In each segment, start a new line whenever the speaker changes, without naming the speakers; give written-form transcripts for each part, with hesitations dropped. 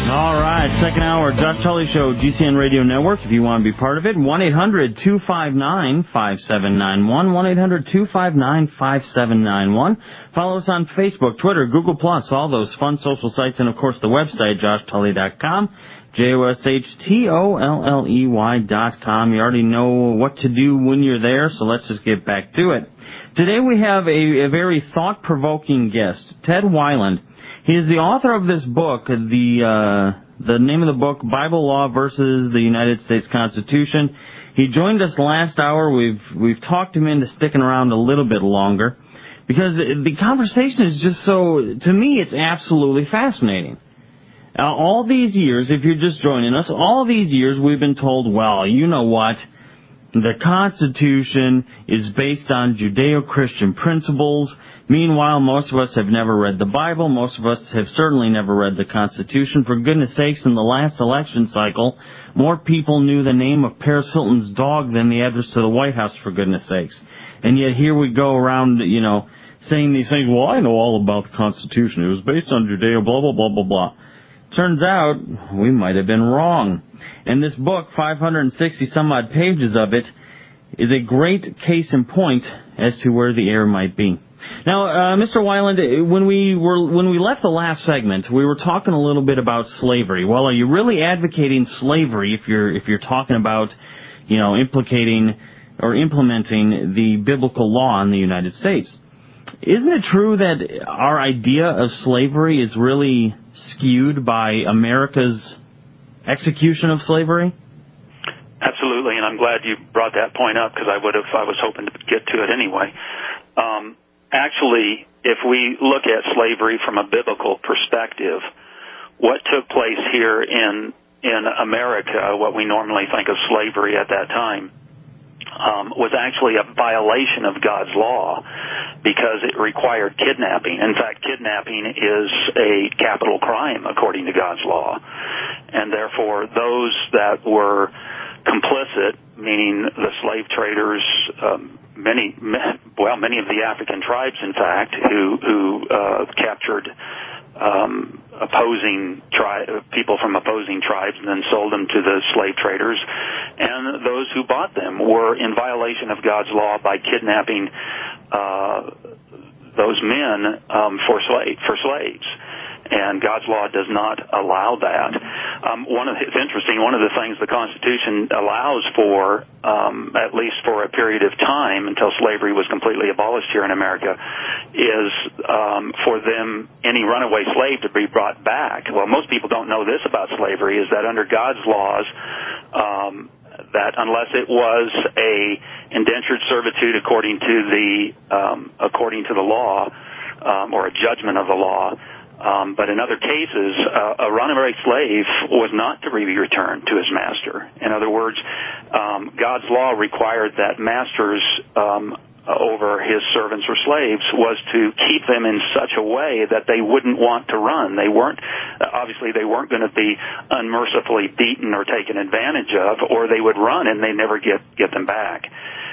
All right, second hour, Josh Tully Show, GCN Radio Network. If you want to be part of it, 1-800-259-5791, 1-800-259-5791. Follow us on Facebook, Twitter, Google+, all those fun social sites, and, of course, the website, JoshTully.com, JoshTulley.com. You already know what to do when you're there, so let's just get back to it. Today we have a very thought-provoking guest, Ted Weiland. He is the author of this book, the name of the book, Bible Law versus the United States Constitution. He joined us last hour. We've talked him into sticking around a little bit longer because the conversation is just so, to me, it's absolutely fascinating. All these years, if you're just joining us, all these years we've been told, well, you know what? The Constitution is based on Judeo-Christian principles. Meanwhile, most of us have never read the Bible. Most of us have certainly never read the Constitution. For goodness sakes, in the last election cycle, more people knew the name of Paris Hilton's dog than the address to the White House, for goodness sakes. And yet here we go around, saying these things, well, I know all about the Constitution. It was based on Judeo, blah, blah, blah, blah, blah. Turns out, we might have been wrong. And this book, 560-some-odd pages of it, is a great case in point as to where the error might be. Now, Mr. Weiland, when we left the last segment, we were talking a little bit about slavery. Well, are you really advocating slavery if you're talking about, implicating or implementing the biblical law in the United States? Isn't it true that our idea of slavery is really skewed by America's execution of slavery?
Absolutely, and I'm glad you brought that point up because I was hoping to get to it anyway. Actually, if we look at slavery from a biblical perspective, what took place here in America, what we normally think of slavery at that time, was actually a violation of God's law because it required kidnapping. In fact, kidnapping is a capital crime according to God's law. And therefore, those that were complicit, meaning the slave traders, many of the African tribes, in fact, who captured people from opposing tribes and then sold them to the slave traders, and those who bought them were in violation of God's law by kidnapping those men for slaves. And God's law does not allow that. It's interesting, one of the things the Constitution allows for, at least for a period of time until slavery was completely abolished here in America, is for any runaway slave to be brought back. Well, most people don't know this about slavery, is that under God's laws, that unless it was a indentured servitude according to the law, or a judgment of the law, but in other cases, a runaway slave was not to be returned to his master. In other words, God's law required that masters over his servants or slaves was to keep them in such a way that they wouldn't want to run. They weren't going to be unmercifully beaten or taken advantage of, or they would run and they never get them back.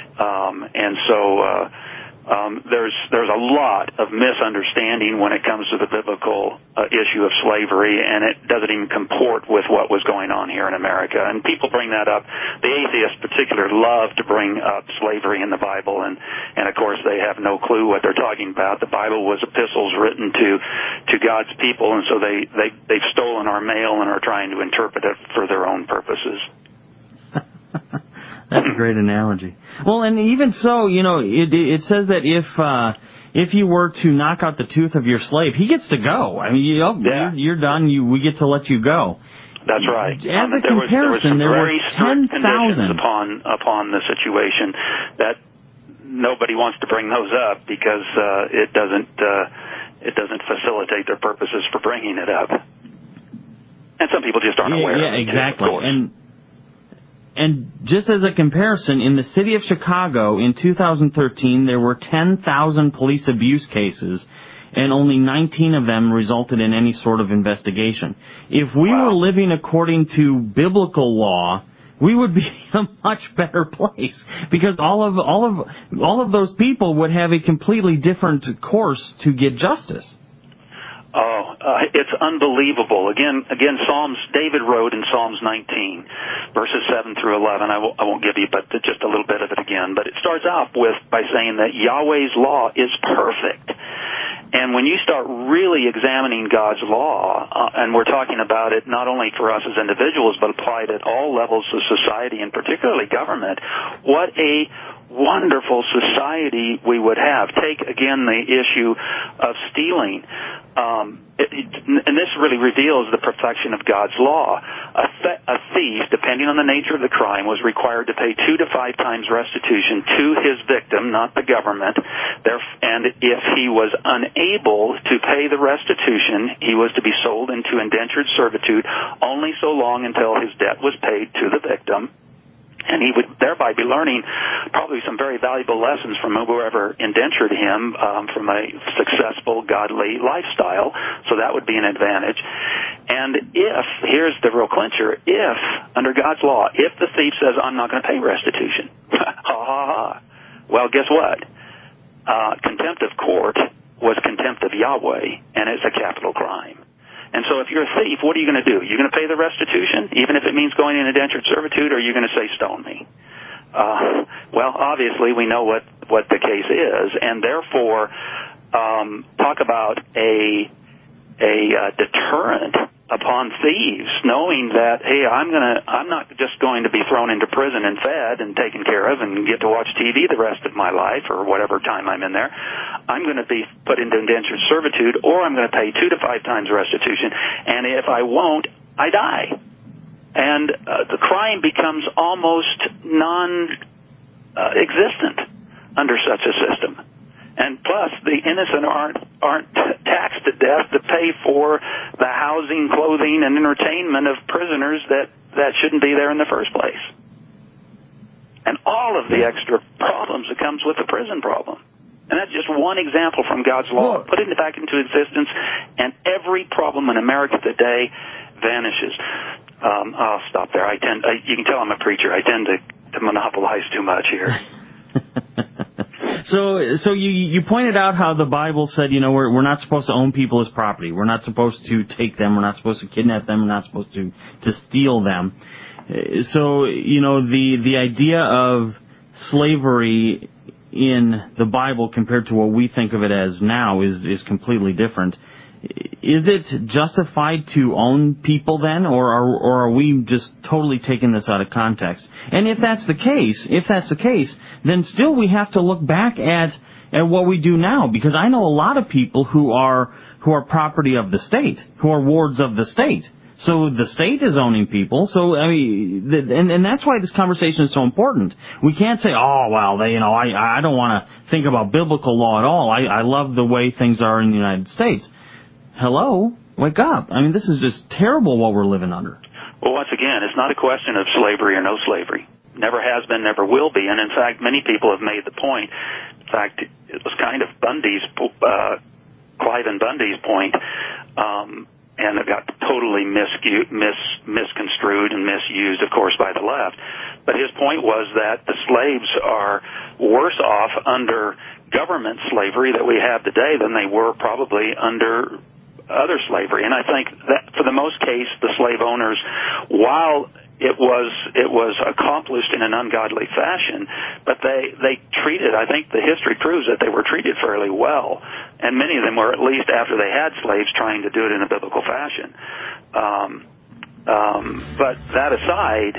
There's a lot of misunderstanding when it comes to the biblical issue of slavery, and it doesn't even comport with what was going on here in America. And people bring that up. The atheists particularly love to bring up slavery in the Bible, and of course they have no clue what they're talking about. The Bible was epistles written to God's people, and so they've stolen our mail and are trying to interpret it for their own purposes.
That's a great analogy. Well, and even so, it says that if you were to knock out the tooth of your slave, he gets to go. I mean, you're done. We get to let you go.
That's right.
As a comparison, there were 10,000
upon the situation that nobody wants to bring those up because it doesn't facilitate their purposes for bringing it up, and some people just aren't aware.
Yeah, exactly. And just as a comparison, in the city of Chicago in 2013, there were 10,000 police abuse cases, and only 19 of them resulted in any sort of investigation. If we were living according to biblical law, we would be in a much better place because all of those people would have a completely different course to get justice.
It's unbelievable. Again, David wrote in Psalms 19, verses 7 through 11. I won't give you but just a little bit of it again, but it starts out by saying that Yahweh's law is perfect. And when you start really examining God's law, and we're talking about it not only for us as individuals, but applied at all levels of society and particularly government, what a wonderful society we would have. Take, again, the issue of stealing. And this really reveals the perfection of God's law. A thief, depending on the nature of the crime, was required to pay 2 to 5 times restitution to his victim, not the government. And if he was unable to pay the restitution, he was to be sold into indentured servitude only so long until his debt was paid to the victim. And he would thereby be learning probably some very valuable lessons from whoever indentured him from a successful, godly lifestyle. So that would be an advantage. And here's the real clincher, under God's law, if the thief says, I'm not going to pay restitution, well, guess what? Contempt of court was contempt of Yahweh, and it's a capital crime. And so if you're a thief, what are you going to do? You're going to pay the restitution, even if it means going in indentured servitude, or are you going to say, stone me? Well, obviously, we know what the case is, and therefore, talk about a deterrent upon thieves, knowing that, hey, I'm not just going to be thrown into prison and fed and taken care of and get to watch TV the rest of my life or whatever time I'm in there. I'm going to be put into indentured servitude, or I'm going to pay 2 to 5 times restitution, and if I won't, I die. And the crime becomes almost non-existent under such a system. And plus, the innocent aren't taxed to death to pay for the housing, clothing, and entertainment of prisoners that shouldn't be there in the first place. And all of the extra problems that comes with the prison problem. And that's just one example from God's law. Put it back into existence, and every problem in America today vanishes. I'll stop there. You can tell I'm a preacher. I tend to monopolize too much here.
So you pointed out how the Bible said, we're not supposed to own people as property. We're not supposed to take them. We're not supposed to kidnap them. We're not supposed to steal them. So, the idea of slavery in the Bible compared to what we think of it as now is completely different. Is it justified to own people then, or are we just totally taking this out of context? And if that's the case, then still we have to look back at what we do now, because I know a lot of people who are property of the state, who are wards of the state. So the state is owning people. So and that's why this conversation is so important. We can't say, I don't want to think about biblical law at all. I love the way things are in the United States. Hello, wake up. This is just terrible what we're living under.
Well, once again, it's not a question of slavery or no slavery. Never has been, never will be. And in fact, many people have made the point. In fact, it was kind of Clive and Bundy's point, and it got totally misconstrued and misused, of course, by the left. But his point was that the slaves are worse off under government slavery that we have today than they were probably under other slavery. And I think that for the most case, the slave owners, while it was accomplished in an ungodly fashion, but they treated, I think the history proves that they were treated fairly well. And many of them were, at least after they had slaves, trying to do it in a biblical fashion. But that aside,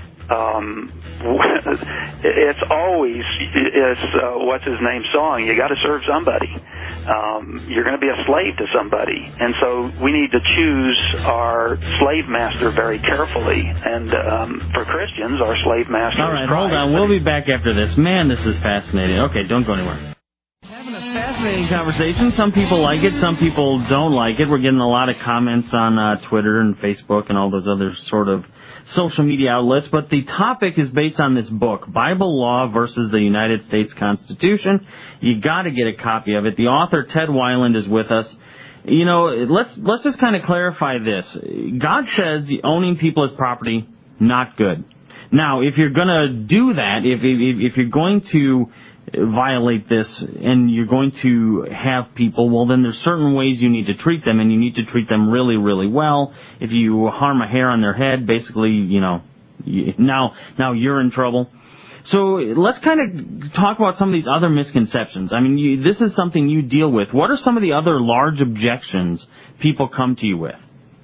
it's always, what's his name song, you got to serve somebody. You're going to be a slave to somebody. And so we need to choose our slave master very carefully. And for Christians, our slave master
All right,
is Christ.
Hold on. We'll be back after this. Man, this is fascinating. Okay, don't go anywhere. Having a fascinating conversation. Some people like it. Some people don't like it. We're getting a lot of comments on Twitter and Facebook and all those other sort of social media outlets, but the topic is based on this book, Bible Law versus the United States Constitution. You got to get a copy of it. The author, Ted Weiland, is with us. Let's just kind of clarify this. God says owning people as property, not good. Now, if you're going to do that, if you're going to violate this and you're going to have people, well, then there's certain ways you need to treat them, and you need to treat them really, really well. If you harm a hair on their head, basically, now you're in trouble. So let's kind of talk about some of these other misconceptions. I mean, this is something you deal with. What are some of the other large objections people come to you with?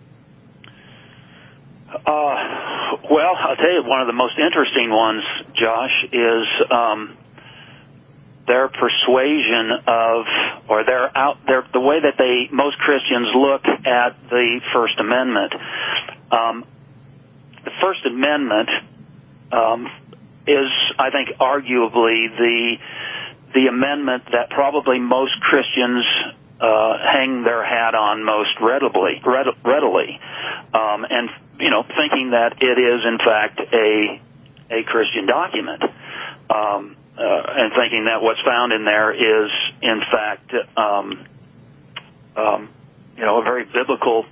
Well, I'll tell you, one of the most interesting ones, Josh, is their persuasion of, or the way that most Christians look at the First Amendment. The First Amendment is, I think, arguably the amendment that probably most Christians hang their hat on most readily, and thinking that it is in fact a Christian document. And thinking that what's found in there is, in fact, a very biblical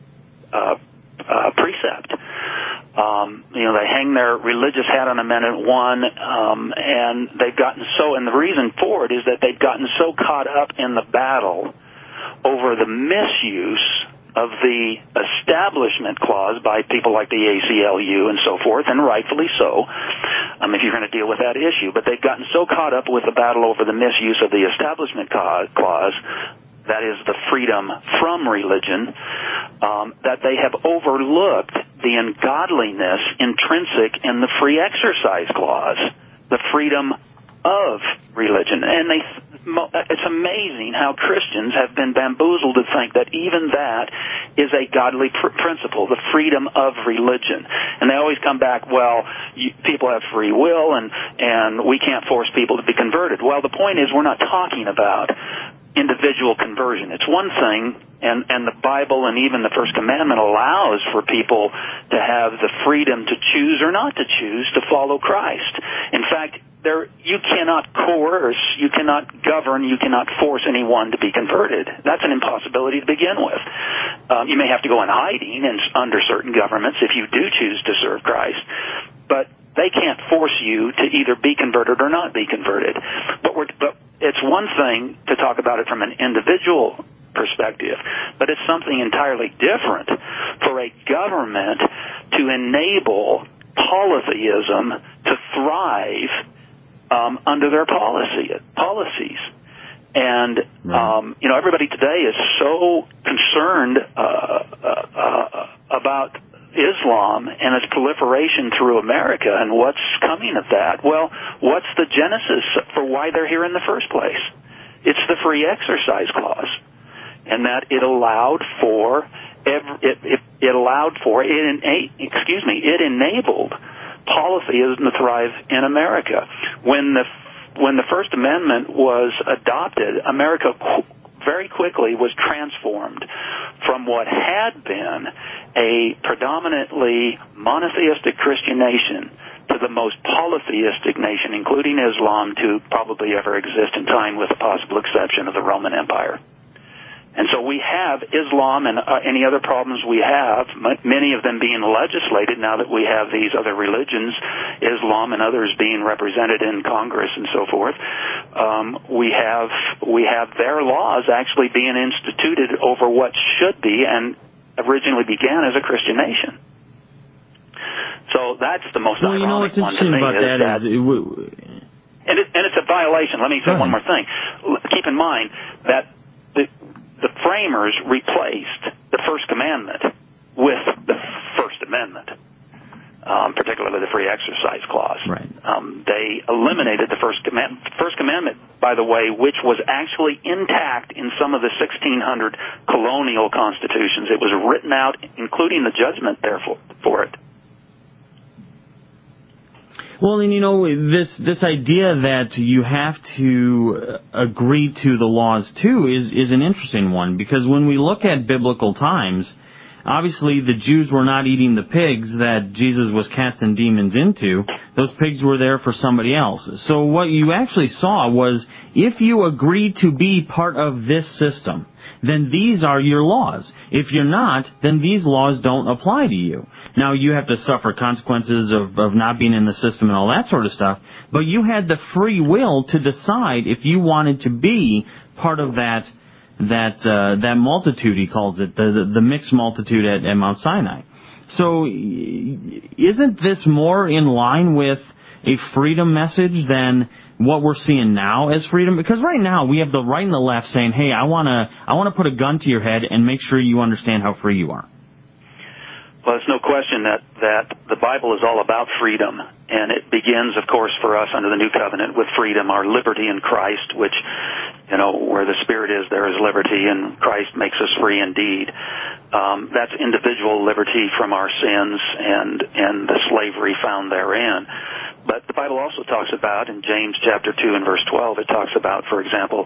precept. They hang their religious hat on Amendment 1, and they've gotten and the reason for it is that they've gotten so caught up in the battle over the misuse of the Establishment Clause by people like the ACLU and so forth, and rightfully so, if you're going to deal with that issue. But they've gotten so caught up with the battle over the misuse of the Establishment Clause, that is the freedom from religion, that they have overlooked the ungodliness intrinsic in the Free Exercise Clause, the freedom of religion. And it's amazing how Christians have been bamboozled to think that even that is a godly principle, the freedom of religion. And they always come back, people have free will and we can't force people to be converted. Well, the point is, we're not talking about individual conversion. It's one thing, and the Bible and even the First Commandment allows for people to have the freedom to choose or not to choose to follow Christ. In fact, you cannot coerce, you cannot govern, you cannot force anyone to be converted. That's an impossibility to begin with. You may have to go in hiding under certain governments if you do choose to serve Christ, but they can't force you to either be converted or not be converted. But it's one thing to talk about it from an individual perspective, but it's something entirely different for a government to enable polytheism to thrive under their policies. And, everybody today is so concerned about Islam and its proliferation through America and what's coming of that. Well, what's the genesis for why they're here in the first place? It's the Free Exercise Clause, and that it enabled polytheism to thrive in America. When the First Amendment was adopted, America very quickly was transformed from what had been a predominantly monotheistic Christian nation to the most polytheistic nation, including Islam, to probably ever exist in time, with the possible exception of the Roman Empire. And so we have Islam and any other problems we have, many of them being legislated now that we have these other religions, Islam and others being represented in Congress and so forth. We have their laws actually being instituted over what should be and originally began as a Christian nation. So that's the most ironic one to me. And it's a violation. Let me say one more thing. Keep in mind that the framers replaced the First Commandment with the First Amendment, particularly the Free Exercise Clause.
Right.
They eliminated the First Commandment. First Commandment, by the way, which was actually intact in some of the 1600 colonial constitutions. It was written out, including the judgment there for it.
Well, and this idea that you have to agree to the laws too is an interesting one, because when we look at biblical times, obviously the Jews were not eating the pigs that Jesus was casting demons into. Those pigs were there for somebody else. So what you actually saw was, if you agree to be part of this system, then these are your laws. If you're not, then these laws don't apply to you. Now, you have to suffer consequences of not being in the system and all that sort of stuff, but you had the free will to decide if you wanted to be part of that multitude, he calls it, the mixed multitude at Mount Sinai. So isn't this more in line with a freedom message than what we're seeing now as freedom? Because right now we have the right and the left saying, hey, I want to put a gun to your head and make sure you understand how free you are.
Well, there's no question that the Bible is all about freedom, and it begins, of course, for us under the New Covenant with freedom, our liberty in Christ, which, where the Spirit is, there is liberty, and Christ makes us free indeed. That's individual liberty from our sins and the slavery found therein. But the Bible also talks about, in James chapter 2 and verse 12, it talks about, for example,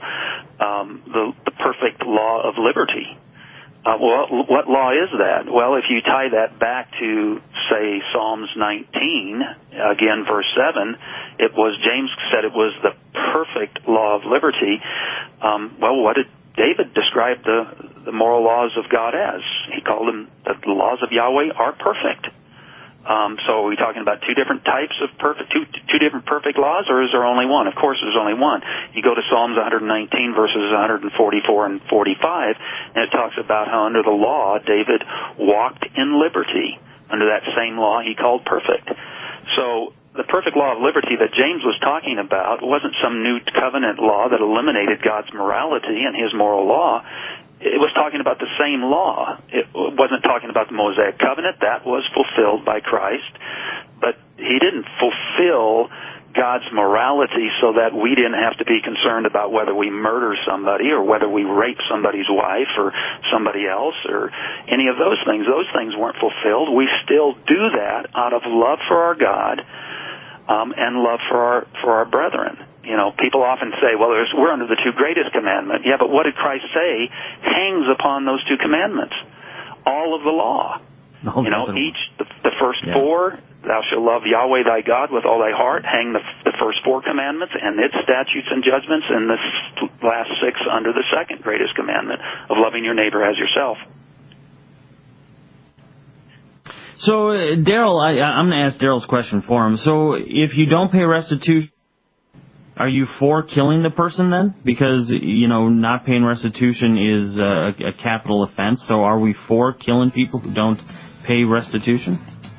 the perfect law of liberty. Well, what law is that? Well, if you tie that back to, say, Psalms 19, again, verse 7, James said it was the perfect law of liberty. Well, what did David describe the moral laws of God as? He called them, the laws of Yahweh are perfect. So are we talking about two different types of two different perfect laws, or is there only one? Of course there's only one. You go to Psalms 119 verses 144 and 45, and it talks about how under the law David walked in liberty. Under that same law he called perfect. So the perfect law of liberty that James was talking about wasn't some new covenant law that eliminated God's morality and his moral law. It was talking about the same law. It wasn't talking about the Mosaic covenant. That was fulfilled by Christ. But he didn't fulfill God's morality so that we didn't have to be concerned about whether we murder somebody or whether we rape somebody's wife or somebody else or any of those things. Those things weren't fulfilled. We still do that out of love for our God and love for our brethren. People often say, well, we're under the two greatest commandments. Yeah, but what did Christ say hangs upon those two commandments? All of the law. The first four, thou shalt love Yahweh thy God with all thy heart, hang the first four commandments and its statutes and judgments, and the last six under the second greatest commandment of loving your neighbor as yourself.
So, Daryl, I'm going to ask Daryl's question for him. So, if you don't pay restitution, are you for killing the person then? Because, not paying restitution is a capital offense. So are we for killing people who don't pay restitution?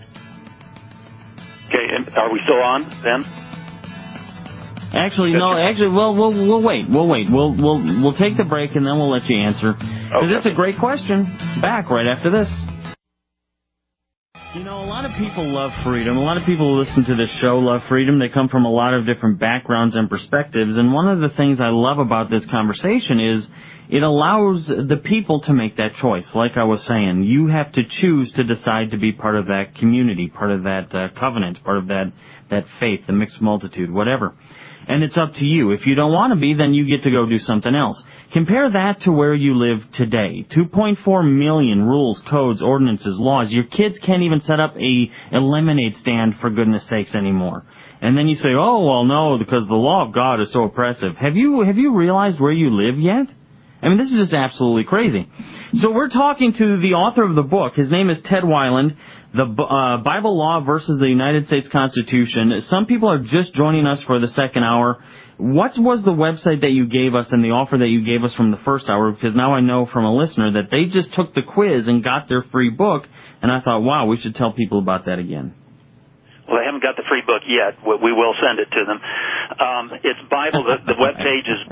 Okay, and are we still on then?
Actually, no. Actually, well, we'll wait. We'll take the break and then we'll let you answer. Because it's a great question. Back right after this. A lot of people love freedom. A lot of people who listen to this show love freedom. They come from a lot of different backgrounds and perspectives. And one of the things I love about this conversation is it allows the people to make that choice. Like I was saying, you have to choose to decide to be part of that community, part of that covenant, part of that faith, the mixed multitude, whatever. And it's up to you. If you don't want to be, then you get to go do something else. Compare that to where you live today. 2.4 million rules, codes, ordinances, laws. Your kids can't even set up a lemonade stand, for goodness sakes, anymore. And then you say, oh, well, no, because the law of God is so oppressive. Have you realized where you live yet? I mean, this is just absolutely crazy. So we're talking to the author of the book. His name is Ted Weiland. The Bible Law versus the United States Constitution. Some people are just joining us for the second hour. What was the website that you gave us and the offer that you gave us from the first hour? Because now I know from a listener that they just took the quiz and got their free book, and I thought, wow, we should tell people about that again.
Well, they haven't got the free book yet. We will send it to them. It's Bible. The webpage is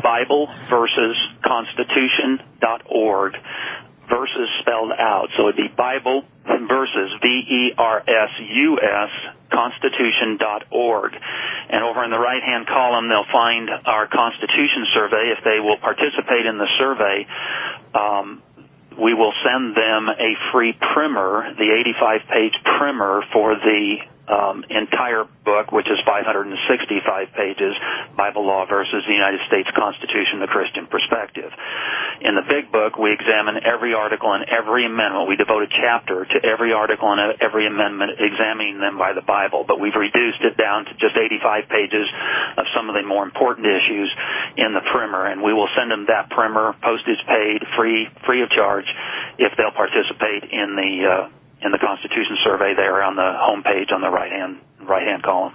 BibleVersusConstitution.org. Versus spelled out. So it'd be Bible versus VERSUS Constitution.org. And over in the right-hand column, they'll find our Constitution survey. If they will participate in the survey, we will send them a free primer, the 85-page primer for the entire book, which is 565 pages, Bible Law versus the United States Constitution, the Christian Perspective. In the big book, we examine every article and every amendment. We devote a chapter to every article and every amendment, examining them by the Bible. But we've reduced it down to just 85 pages of some of the more important issues in the primer, and we will send them that primer, postage paid, free of charge, if they'll participate in the Constitution survey there on the home page on the right hand column.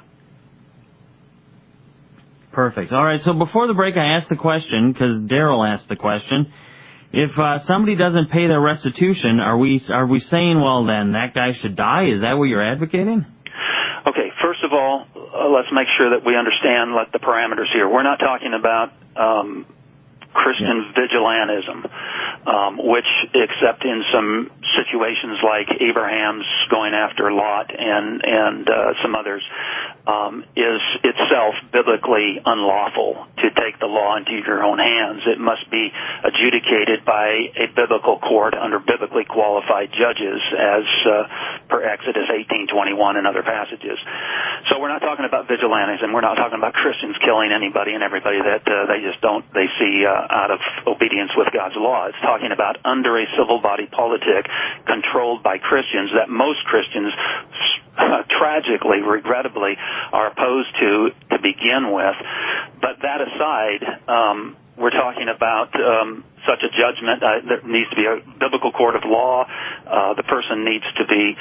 Perfect. All right, so before the break I asked the question, because Daryl asked the question, if somebody doesn't pay their restitution, are we saying, well, then that guy should die? Is that what you're advocating?
Okay, first of all, let's make sure that we understand the parameters here. We're not talking about Christian vigilantism, which, except in some situations like Abraham's going after Lot and some others, is itself biblically unlawful to take the law into your own hands. It must be adjudicated by a biblical court under biblically qualified judges, as per Exodus 18:21 and other passages. So we're not talking about vigilantism. We're not talking about Christians killing anybody and everybody that they see out of obedience with God's law. It's talking about under a civil body politic controlled by Christians that most Christians tragically, regrettably, are opposed to begin with. But that aside, we're talking about such a judgment. There needs to be a biblical court of law. The person needs to be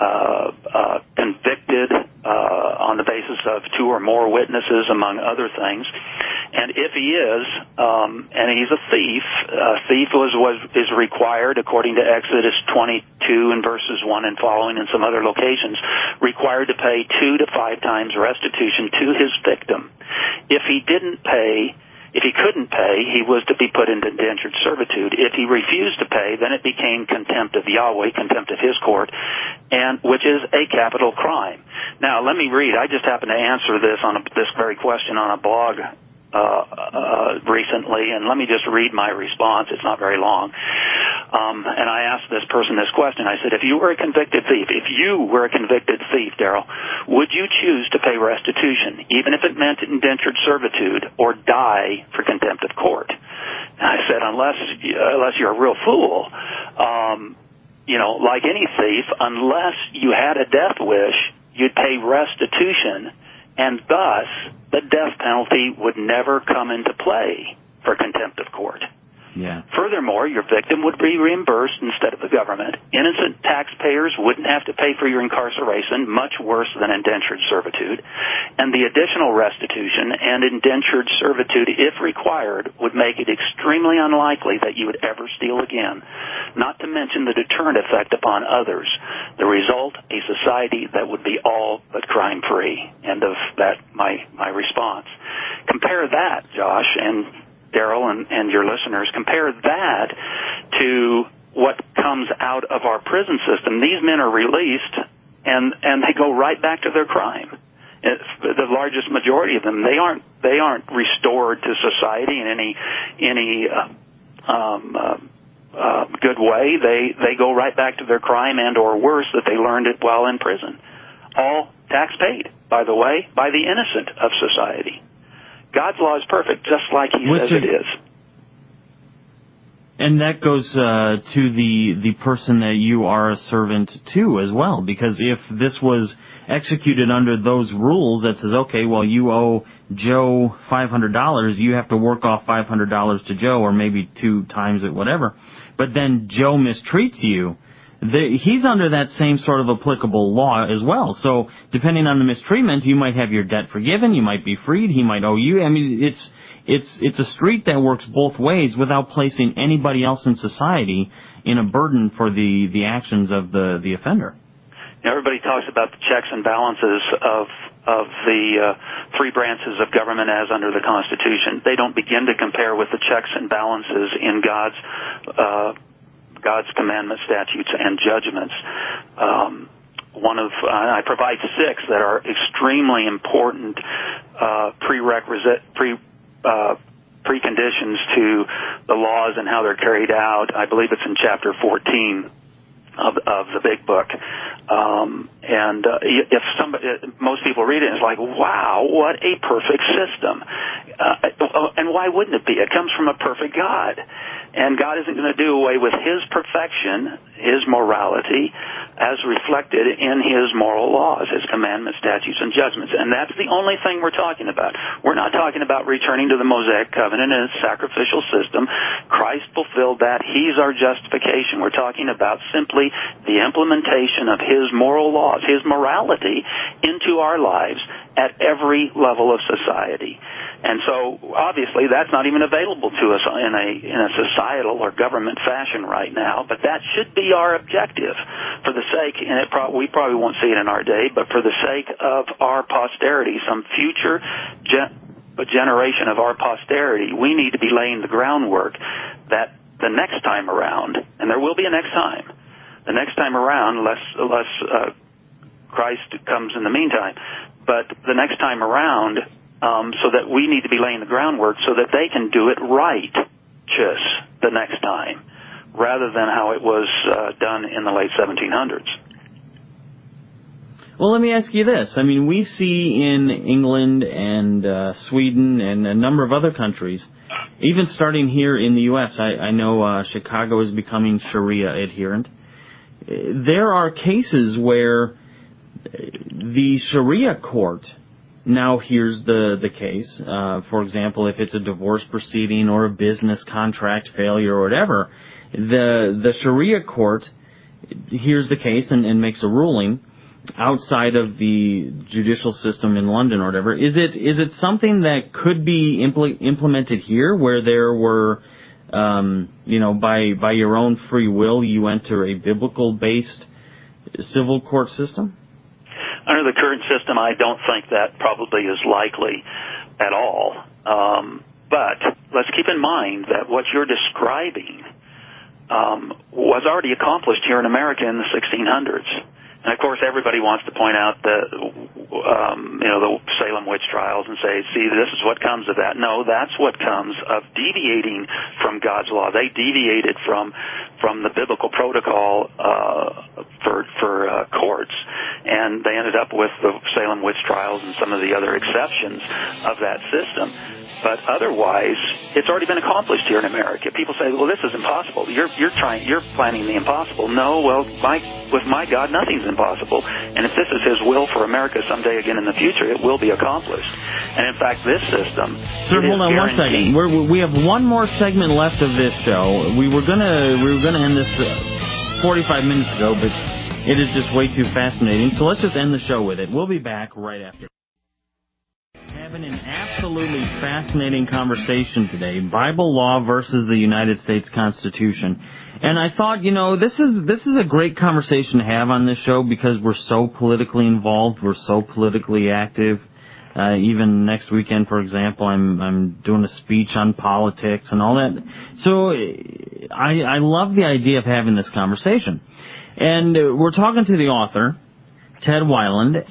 convicted on the basis of two or more witnesses, among other things. And if he is, and he's a thief is required, according to Exodus 22 and verses 1 and following, and some other locations, required to pay 2 to 5 times restitution to his victim. If he couldn't pay, he was to be put into indentured servitude. If he refused to pay, then it became contempt of Yahweh, contempt of his court, and which is a capital crime. Now, let me read. I just happened to answer this very question on a blog recently, and let me just read my response. It's not very long. And I asked this person this question. I said, if you were a convicted thief, Daryl, would you choose to pay restitution, even if it meant indentured servitude, or die for contempt of court? And I said, unless you're a real fool, like any thief, unless you had a death wish, you'd pay restitution, and thus the death penalty would never come into play for contempt of court.
Yeah.
Furthermore, your victim would be reimbursed instead of the government. Innocent taxpayers wouldn't have to pay for your incarceration, much worse than indentured servitude. And the additional restitution and indentured servitude, if required, would make it extremely unlikely that you would ever steal again, not to mention the deterrent effect upon others. The result, a society that would be all but crime-free. End of that, my response. Compare that, Josh, and Daryl and your listeners, compare that to what comes out of our prison system. These men are released, and they go right back to their crime. The largest majority of them, they aren't restored to society in any good way. They go right back to their crime and or worse, that they learned it while in prison. All tax paid, by the way, by the innocent of society. God's law is perfect, just like he says it is.
And that goes to the person that you are a servant to as well, because if this was executed under those rules that says, okay, well, you owe Joe $500, you have to work off $500 to Joe, or maybe 2 times it, whatever, but then Joe mistreats you, he's under that same sort of applicable law as well. So depending on the mistreatment, you might have your debt forgiven, you might be freed, he might owe you. I mean, it's a street that works both ways without placing anybody else in society in a burden for the actions of the offender.
Everybody talks about the checks and balances of the 3 branches of government as under the Constitution. They don't begin to compare with the checks and balances in God's commandments, statutes, and judgments. I provide 6 that are extremely important preconditions to the laws and how they're carried out. I believe it's in chapter 14 of the big book. If somebody, most people read it and it's like, wow, what a perfect system. And why wouldn't it be? It comes from a perfect God. And God isn't going to do away with His perfection, His morality, as reflected in His moral laws, His commandments, statutes, and judgments. And that's the only thing we're talking about. We're not talking about returning to the Mosaic covenant and its sacrificial system. Christ fulfilled that. He's our justification. We're talking about simply the implementation of His moral laws, His morality into our lives at every level of society. And so, obviously, that's not even available to us in a societal or government fashion right now, but that should be our objective for the sake, and we probably won't see it in our day, but for the sake of our posterity, some future generation of our posterity, we need to be laying the groundwork that the next time around, and there will be a next time, the next time around, unless Christ comes in the meantime, but the next time around, so that we need to be laying the groundwork so that they can do it right just the next time, rather than how it was done in the late 1700s.
Well, let me ask you this. I mean, we see in England and Sweden and a number of other countries, even starting here in the U.S., I know Chicago is becoming Sharia adherent. There are cases where the Sharia court now here's the case. For example, if it's a divorce proceeding or a business contract failure or whatever, the Sharia court hears the case and makes a ruling outside of the judicial system in London or whatever. Is it something that could be implemented here, where there were, by your own free will, you enter a biblical-based civil court system?
Under the current system, I don't think that probably is likely at all. But let's keep in mind that what you're describing was already accomplished here in America in the 1600s. And, of course, everybody wants to point out the Salem witch trials and say, see, this is what comes of that. No, that's what comes of deviating from God's law. They deviated from the biblical protocol for courts, and they ended up with the Salem witch trials and some of the other exceptions of that system. But otherwise, it's already been accomplished here in America. People say, well, this is impossible. You're planning the impossible. No, well, with my God, nothing's impossible. And if this is His will for America someday again in the future, it will be accomplished. And in fact, this system,
sir, hold on 1 second. We have one more segment left of this show. We were gonna end this 45 minutes ago, but it is just way too fascinating. So let's just end the show with it. We'll be back right after. Having an absolutely fascinating conversation today, Bible law versus the United States Constitution. And I thought, this is a great conversation to have on this show because we're so politically involved, we're so politically active. Even next weekend, for example, I'm doing a speech on politics and all that. So I love the idea of having this conversation. And we're talking to the author, Ted Weiland,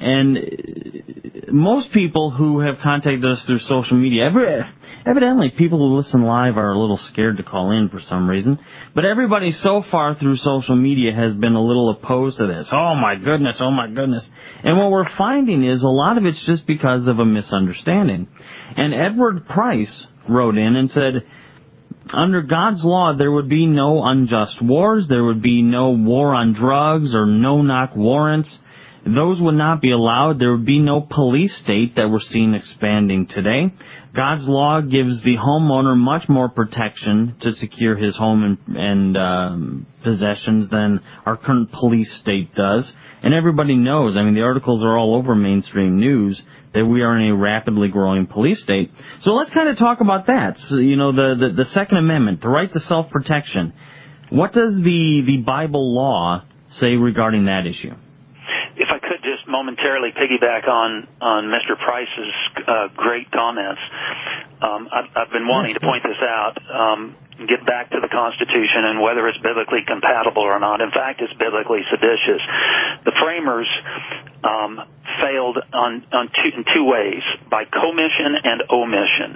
and most people who have contacted us through social media, evidently people who listen live are a little scared to call in for some reason, but everybody so far through social media has been a little opposed to this. Oh my goodness. And what we're finding is a lot of it's just because of a misunderstanding. And Edward Price wrote in and said, under God's law, there would be no unjust wars, there would be no war on drugs or no-knock warrants. Those would not be allowed. There would be no police state that we're seeing expanding today. God's law gives the homeowner much more protection to secure his home and possessions than our current police state does. And everybody knows, the articles are all over mainstream news, that we are in a rapidly growing police state. So let's kind of talk about that. So, the Second Amendment, the right to self-protection. What does the Bible law say regarding that issue?
If I could just momentarily piggyback on Mr. Price's great comments, I've been wanting to point this out, get back to the Constitution and whether it's biblically compatible or not. In fact, it's biblically seditious. The framers failed in two ways, by commission and omission.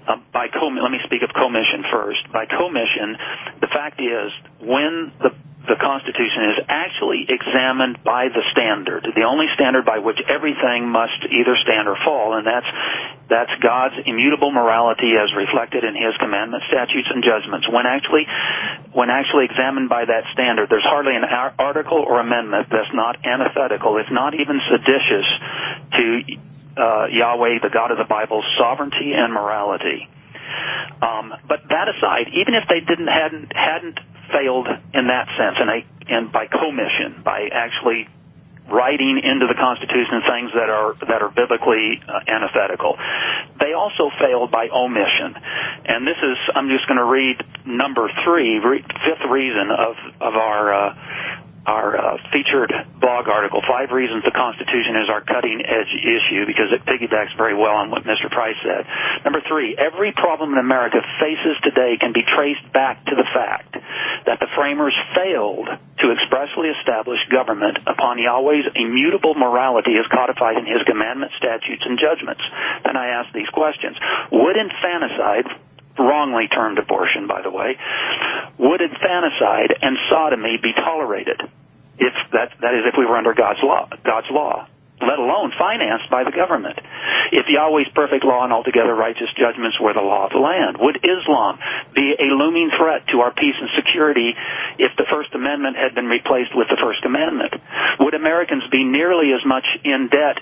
Let me speak of commission first. By commission, the fact is when the the Constitution is actually examined by the standard, the only standard by which everything must either stand or fall, and that's God's immutable morality as reflected in His commandments, statutes, and judgments. When actually examined by that standard, there's hardly an article or amendment that's not antithetical, if not even seditious, to Yahweh, the God of the Bible's sovereignty and morality. But that aside, even if they hadn't failed in that sense, and by commission, by actually writing into the Constitution things that are biblically antithetical, they also failed by omission. And this is, I'm just going to read number 3, fifth reason of our featured blog article, 5 Reasons the Constitution is Our Cutting-Edge Issue, because it piggybacks very well on what Mr. Price said. Number 3, every problem in America faces today can be traced back to the fact that the framers failed to expressly establish government upon Yahweh's immutable morality as codified in His commandments, statutes, and judgments. Then I ask these questions. Would infanticide, wrongly termed abortion, by the way, would infanticide and sodomy be tolerated if that is if we were under God's law, let alone financed by the government? If Yahweh's perfect law and altogether righteous judgments were the law of the land, would Islam be a looming threat to our peace and security if the First Amendment had been replaced with the First Commandment? Would Americans be nearly as much in debt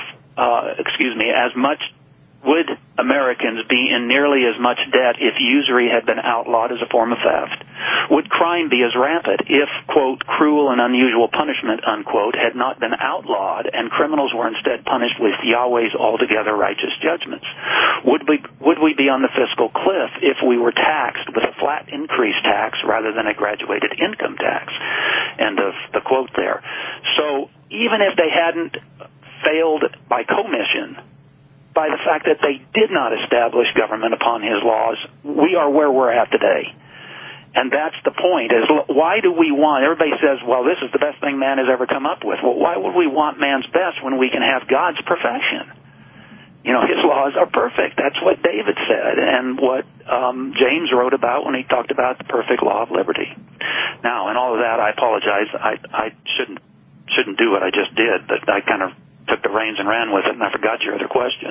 would Americans be in nearly as much debt if usury had been outlawed as a form of theft? Would crime be as rampant if, quote, cruel and unusual punishment, unquote, had not been outlawed and criminals were instead punished with Yahweh's altogether righteous judgments? Would we be on the fiscal cliff if we were taxed with a flat increase tax rather than a graduated income tax? End of the quote there. So even if they hadn't failed by commission, by the fact that they did not establish government upon His laws, we are where we're at today. And that's the point, is why do we want, everybody says, well, this is the best thing man has ever come up with. Well, why would we want man's best when we can have God's perfection? You know, His laws are perfect. That's what David said, and what James wrote about when he talked about the perfect law of liberty. Now, in all of that, I apologize. I shouldn't do what I just did, but I kind of took the reins and ran with it, and I forgot your other question.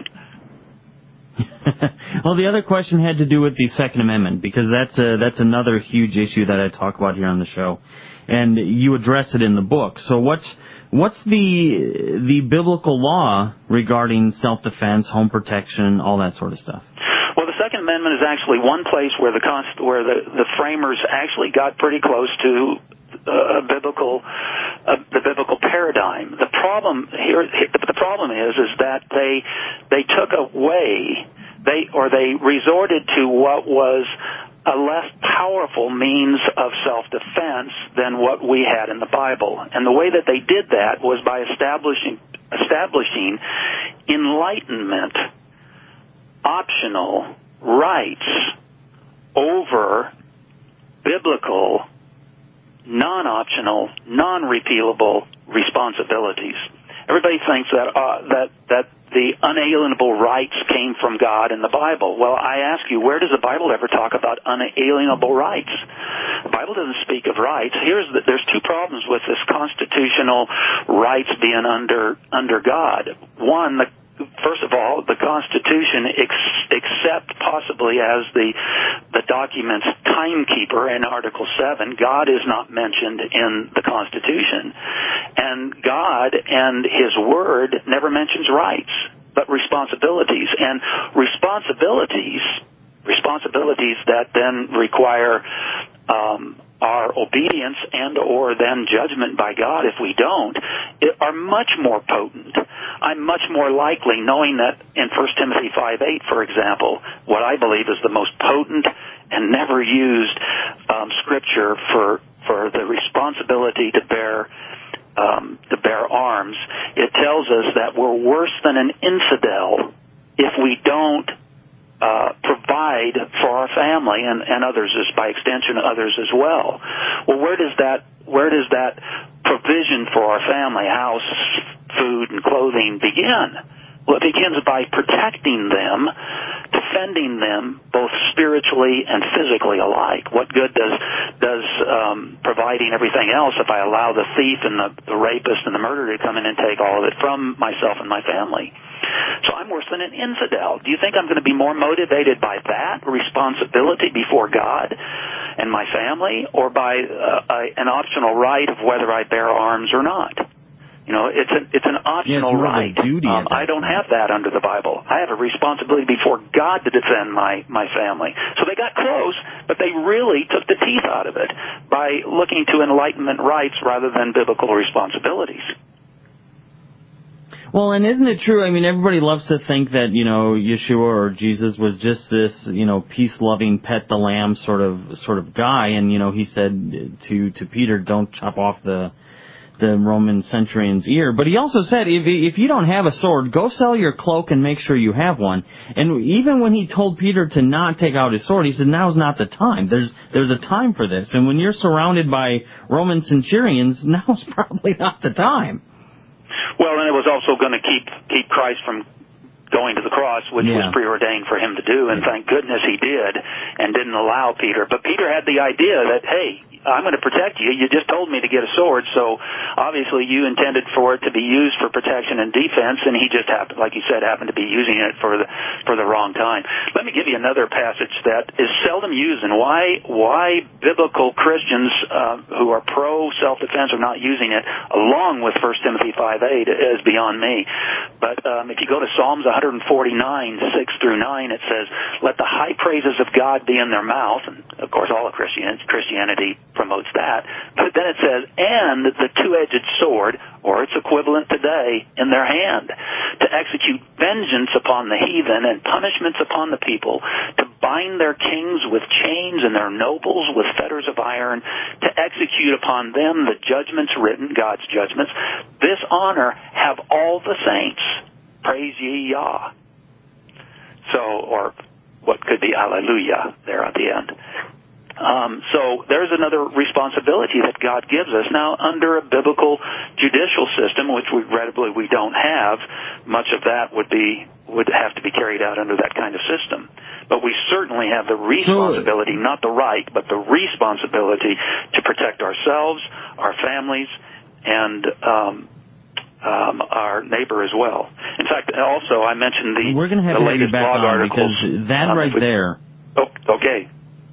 Well, the other question had to do with the Second Amendment, because that's another huge issue that I talk about here on the show, and you address it in the book. So what's the biblical law regarding self-defense, home protection, all that sort of stuff?
Well, the Second Amendment is actually one place where the framers actually got pretty close to the biblical paradigm. The problem is that they took away, they resorted to what was a less powerful means of self-defense than what we had in the Bible. And the way that they did that was by establishing Enlightenment optional rights over biblical, non-optional, non-repealable responsibilities. Everybody thinks that the unalienable rights came from God in the Bible. Well, I ask you, where does the Bible ever talk about unalienable rights? The Bible doesn't speak of rights. There's two problems with this constitutional rights being under God. One, first of all, the Constitution, except possibly as the document's timekeeper in Article 7, God is not mentioned in the Constitution. And God and His Word never mentions rights, but responsibilities. And responsibilities that then require our obedience and or then judgment by God if we don't, are much more potent. I'm much more likely, knowing that in 1 Timothy 5:8, for example, what I believe is the most potent and never used scripture for the responsibility to bear arms, it tells us that we're worse than an infidel if we don't provide for our family and others, by extension others as well. Well, where does that provision for our family, house, food, and clothing begin? Well, it begins by protecting them, defending them both spiritually and physically alike. What good does providing everything else if I allow the thief and the rapist and the murderer to come in and take all of it from myself and my family. So I'm worse than an infidel. Do you think I'm going to be more motivated by that responsibility before God and my family, or by an optional right of whether I bear arms or not? You know, it's an optional right. I don't have that under the Bible. I have a responsibility before God to defend my family. So they got close, but they really took the teeth out of it by looking to Enlightenment rights rather than biblical responsibilities.
Well, and isn't it true? I mean, everybody loves to think that, you know, Yeshua or Jesus was just this, you know, peace-loving, pet the lamb sort of guy. And, you know, he said to Peter, don't chop off the Roman centurion's ear. But he also said, if you don't have a sword, go sell your cloak and make sure you have one. And even when he told Peter to not take out his sword, he said, now's not the time. There's a time for this. And when you're surrounded by Roman centurions, now's probably not the time.
Well, and it was also going to keep Christ from going to the cross, which was preordained for him to do, and thank goodness he did and didn't allow Peter. But Peter had the idea that, hey, I'm going to protect you. You just told me to get a sword, so obviously you intended for it to be used for protection and defense, and he just happened, like you said, happened to be using it for the wrong time. Let me give you another passage that is seldom used, and why biblical Christians who are pro self-defense are not using it, along with 1 Timothy 5:8, is beyond me. But if you go to Psalms 149, 6 through 9, it says, let the high praises of God be in their mouth, and of course all of Christianity promotes that, but then it says, and the two-edged sword, or its equivalent today, in their hand, to execute vengeance upon the heathen and punishments upon the people, to bind their kings with chains and their nobles with fetters of iron, to execute upon them the judgments written, God's judgments. This honor have all the saints. Praise ye Yah. So, or what could be Alleluia there at the end. So there's another responsibility that God gives us. Now, under a biblical judicial system, which regrettably we don't have, much of that would have to be carried out under that kind of system. But we certainly have the responsibility, not the right, but the responsibility to protect ourselves, our families, and our neighbor as well. In fact, also I mentioned
we're going to have
the
to
latest
back
blog
on
articles.
Because that right there.
Oh, okay.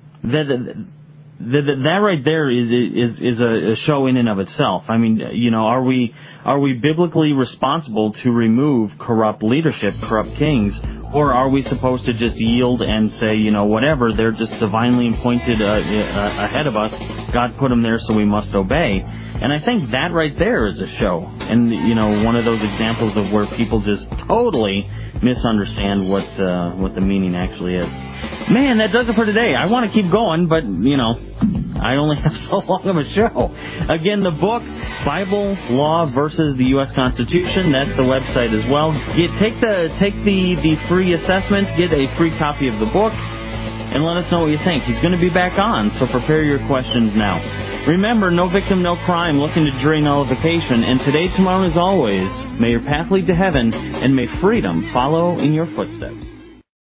That right there is a show in and of itself. I mean, you know, are we biblically responsible to remove corrupt leadership, corrupt kings, or are we supposed to just yield and say, you know, whatever, they're just divinely appointed ahead of us, God put them there, so we must obey? And I think that right there is a show, and you know, one of those examples of where people just totally misunderstand what the meaning actually is. Man, that does it for today. I want to keep going, but, you know, I only have so long of a show. Again, the book, Bible, Law versus the U.S. Constitution, that's the website as well. Take the free assessment, get a free copy of the book, and let us know what you think. He's going to be back on, so prepare your questions now. Remember, no victim, no crime, looking to jury nullification, and today, tomorrow, as always, may your path lead to heaven, and may freedom follow in your footsteps.